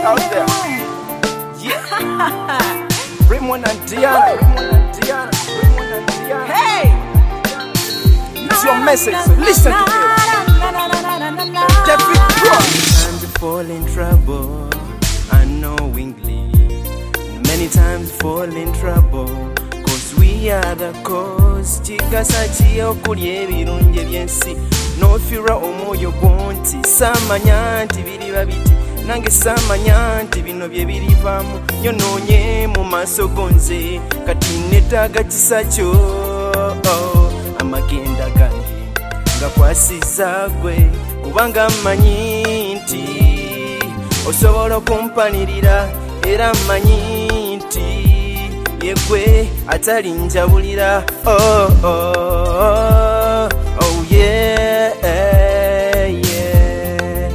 out there. Yeah. Raymond and Diana. Hey! It's your message, so listen to it. David Cross. Many times we fall in trouble unknowingly. Many times we fall in trouble cause we are the cause. Chikasa chiyo kuli ebirungi ebyensi n'ofiirwa omwoyo gwo nti samanya nti biriba biti nange samanya nti bino bye birivaamu nyonoonye mu maaso gonze kati neetaaga kisa kyo amagenda gange ngakwasiza gwe kubanga mmanyi nti osobola okumpanirira era mmanyi nti yegwe atali njabulira oh yeah, yeah.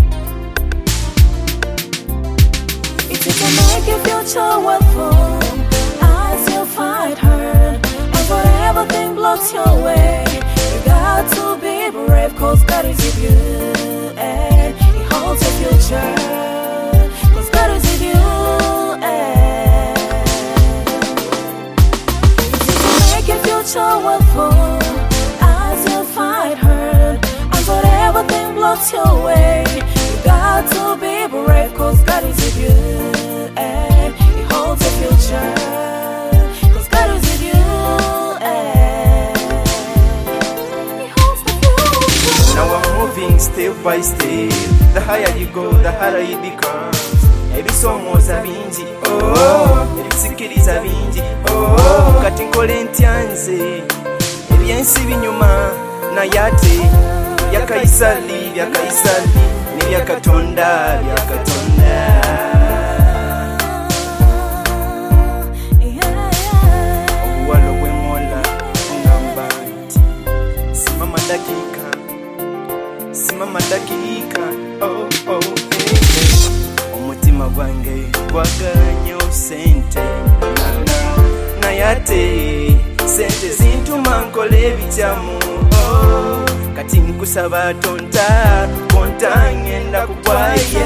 If you can make your future worthful as you fight hard and whatever thing blocks your way, you got to be brave cause God is with you and He holds your future cause God is with you and if you can make your future worthful as you fight hard and whatever thing blocks your way, you got to be brave cause God is with you and He holds your future cause God is with you and He holds the future. Now I'm moving step by step. The higher you go, the harder it becomes. Ebisoomooza bingi, ebisikiriza bingi, kati nkole ntya nze ebyensi binyuma naye ate bya Kaisali ne bya Katonda obuwala obw'eŋŋola ongamba nti simama dakiika omutima gwange gwagala nnyo sente naye ate sente zintuma nkola ebikyamu kati nkusaba tonta ngenda kugwaye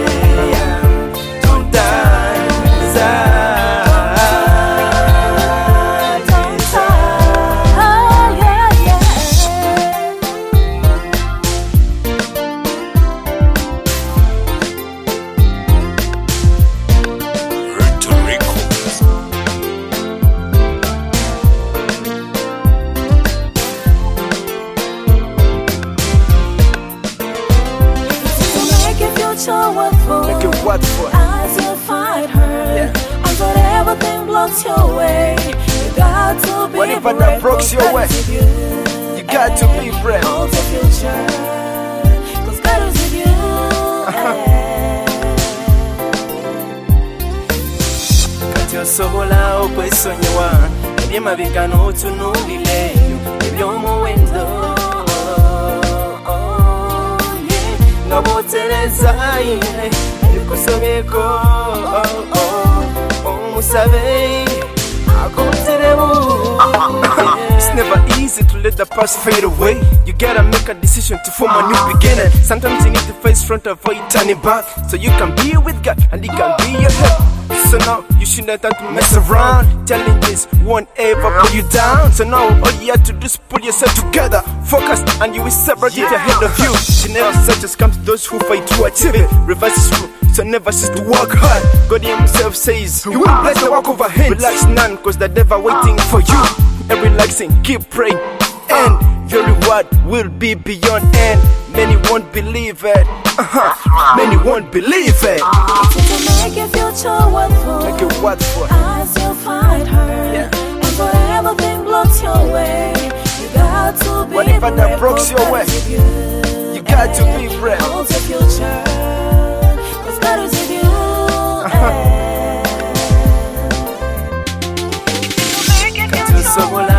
tonta Make it worthwhile as you fight hard and whatever thing blocks your way, you got to be whatever brave that blocks your way, you got to be brave. Hold your future cause God is with you kati osobola okwesonyiwa ebyemabega n'otunuulireyo eby'omuwendo nga bw'otereza ine ebikusobyeko omusabe akoterewo. It's never easy to let the past fade away. You gotta make a decision to form a new beginning. Sometimes you need to face front, avoid turning back, so you can be with God and He can be your help. So now you shouldn't have to mess around. Challenges won't ever pull you down. So now all you have to do is pull yourself together, focus, and you will separate it ahead of you. Generic success comes to those who fight to achieve it. Reverse is true, so never cease to work hard. God Himself says He will bless the work of our hands. Relax none, cause the devil waiting for you. And relaxing, keep praying, and your reward will be beyond end. Many won't believe it. Many won't believe it. To make your future worthwhile, Make it worthwhile as you fight hard and whatever thing blocks your way, you got to be whatever brave that blocks your way, you got to be brave. Hold your future cause God is with you Kati osobola